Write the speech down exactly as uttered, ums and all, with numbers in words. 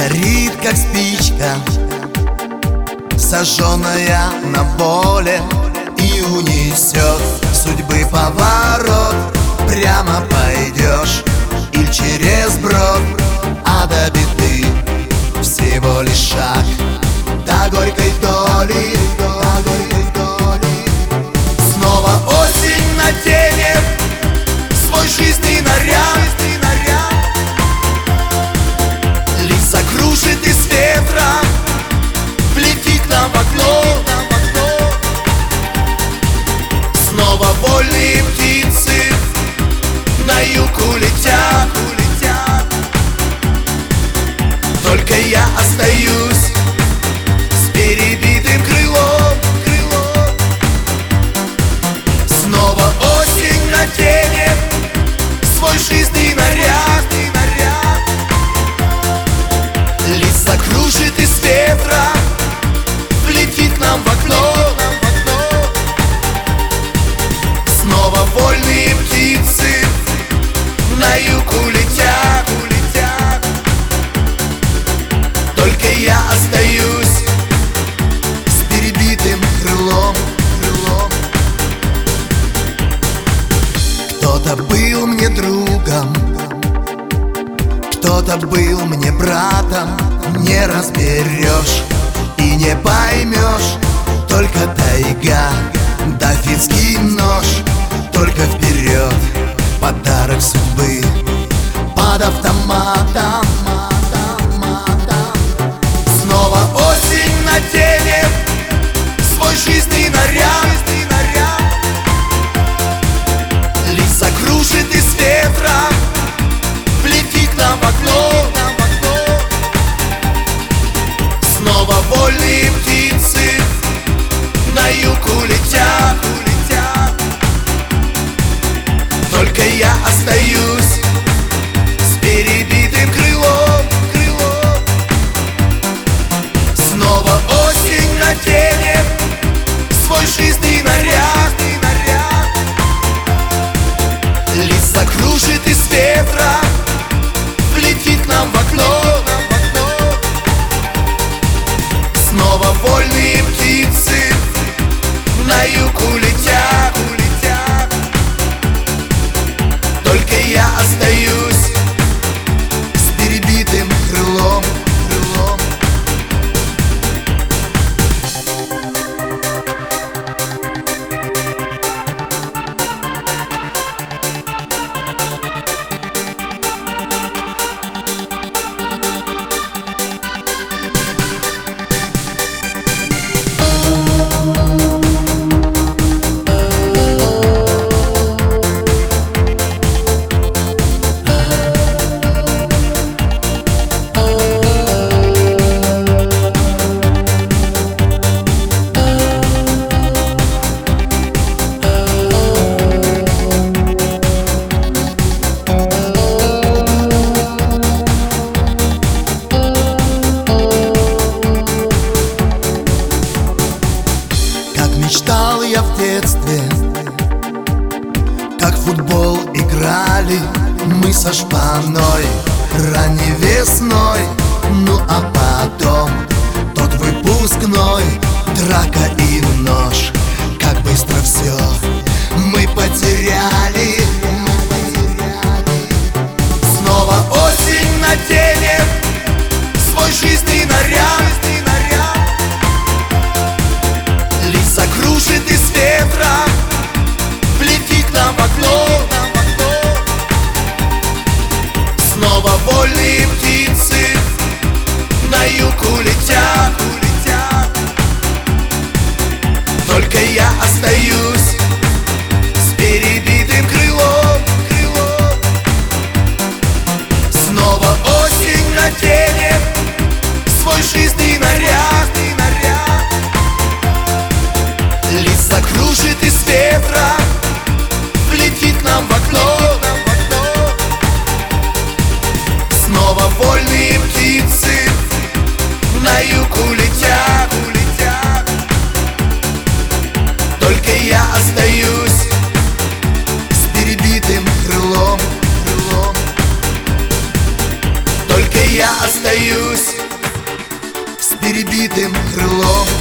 горит, как спичка, сожженная на поле, и унесет судьбы поворот. Прямо пойдешь или через брод, а до беды всего лишь шаг до горькой доли, до горькой доли. Снова осень наденет свой жизненный наряд, лист закружит из ветра, влетит к нам в окно. Снова вольные птицы на юг улетят, только я остаюсь с перебитым крылом. Снова осень наденет свой жизненный наряд, лист закружит из ветра, влетит к нам в окно. Снова вольные птицы на юг улетят, только я остаюсь с перебитым крылом, крылом. Кто-то был мне другом, кто-то был мне братом. Не разберешь и не поймешь, только тайга да финский нож. Только вперед, подарок судьбы под автоматом. Снова осень наденет свой жизненный наряд, лист закружит из ветра, влетит к нам в окно. Снова вольные птицы на юг улетят, только я остаюсь с перебитым крылом, крылом. Снова осень наденет свой жизненный наряд, лист закружит из ветра, влетит к нам в окно. Снова вольные птицы на юг улетят, только я остаюсь с перебитым крылом, крылом. Мечтал я в детстве, как в футбол играли мы со шпаной ранней весной. Ну а потом тот выпускной, драка и нож. Как быстро все мы потеряли. Снова осень наденет свой жизненный наряд, лист закружит из ветра, влетит к нам в окно. Снова вольные птицы на юг улетят, только я остаюсь с перебитым крылом, крылом. Снова осень наденет свой жизненный наряд, лист закружит из ветра, влетит к нам в окно. Снова вольные птицы на юг улетят, только я остаюсь с перебитым крылом, крылом. Только я остаюсь перебитым крылом.